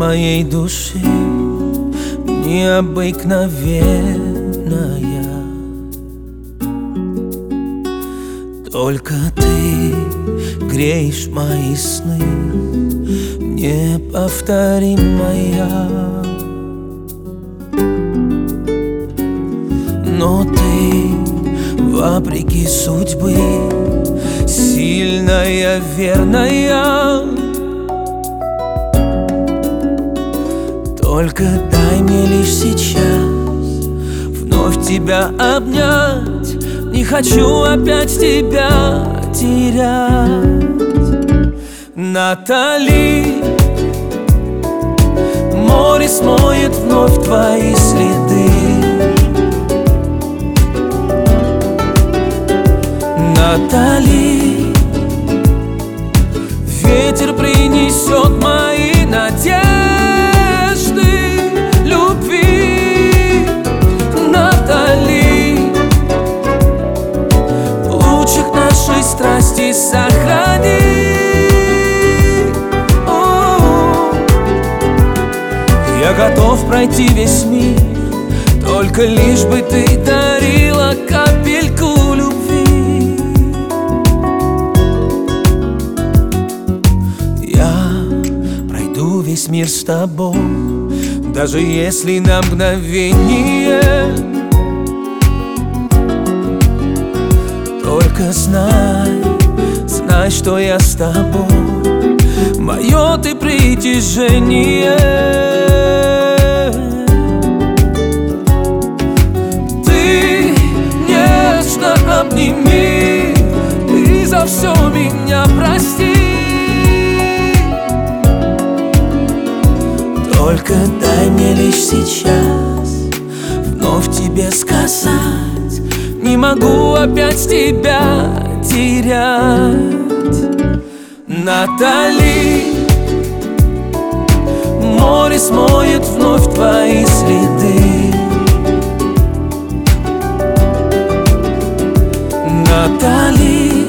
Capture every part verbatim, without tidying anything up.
моей души необыкновенная. Только ты греешь мои сны, неповторимая. Но ты, вопреки судьбы, сильная, верная. Только дай мне лишь сейчас вновь тебя обнять. Не хочу опять тебя терять. Натали, море смоет вновь твои следы. Натали, ветер принесет мои надежды любви. Натали, лучик нашей страсти сохрани. О-о-о. Я готов пройти весь мир, только лишь бы ты дарила капельку любви. Весь мир с тобой, даже если на мгновение. Только знай, знай, что я с тобой, мое ты притяжение. Ты нежно обними и за все меня прости. Только дай мне лишь сейчас вновь тебе сказать: не могу опять тебя терять. Натали, море смоет вновь твои следы. Натали,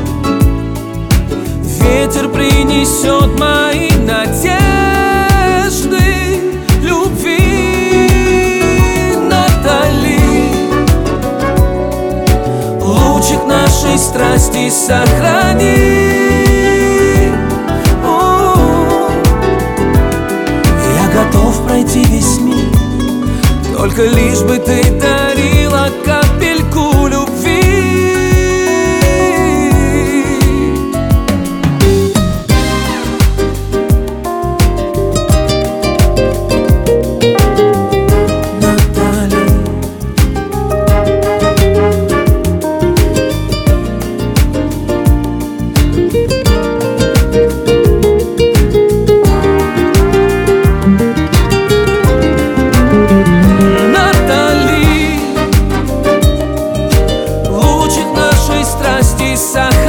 ветер принесет мои надежды любви. Натали, лучик нашей страсти сохрани. О-о-о. Я готов пройти весь мир, только лишь бы ты дарила капельку любви. Сохрани.